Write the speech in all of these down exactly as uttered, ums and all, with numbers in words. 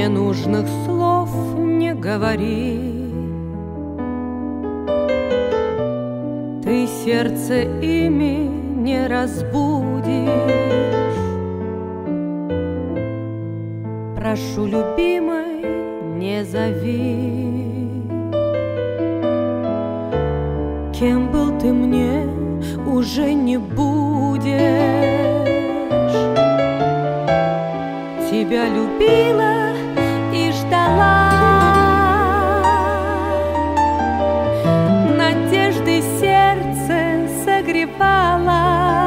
ненужных слов не говори. Ты сердце ими не разбудишь. Прошу, любимой, не зови. Кем был ты мне, уже не будешь. Тебя любила и ждала, надежды сердце согревала.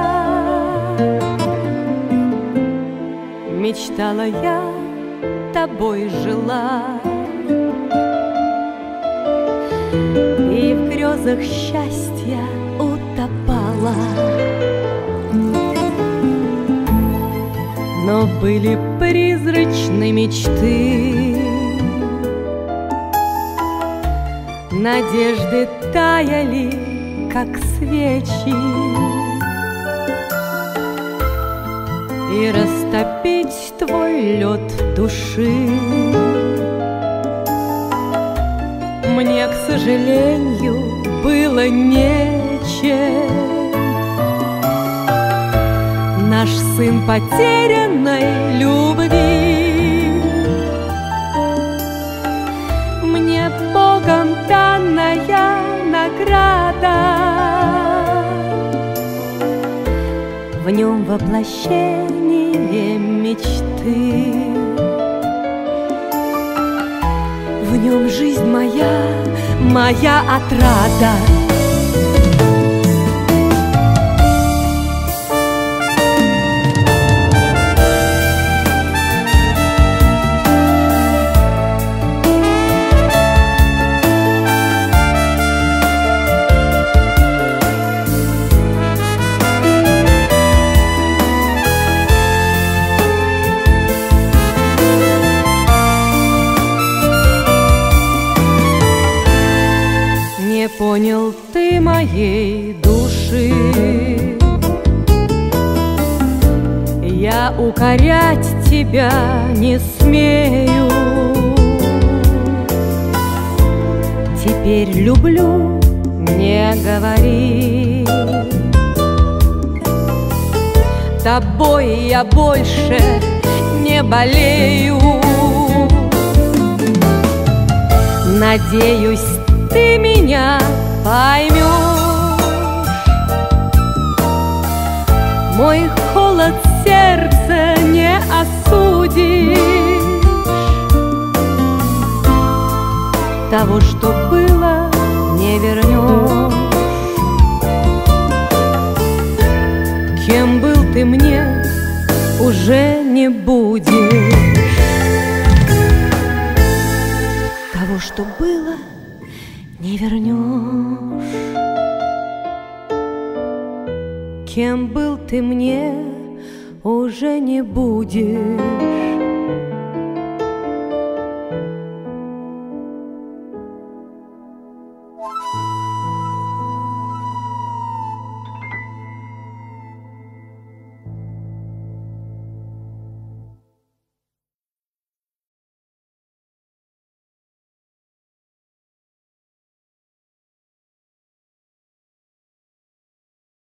Мечтала я, тобой жила, и в грезах счастья утопала. Но были призрачны мечты, надежды таяли, как свечи, и растопить твой лед души мне, к сожалению, было нечем. Наш сын потерянной любви мне Богом данная награда. В нем воплощение мечты, в нем жизнь моя, моя отрада. Не понял ты моей души, я укорять тебя не смею. Теперь люблю, не говори. Тобой я больше не болею. Надеюсь, ты меня поймешь. Мой холод сердца не осудишь. Того, что было, не вернешь. Кем был ты мне, уже не будешь. Того, что было, не вернешь. Кем был ты мне, уже не будешь.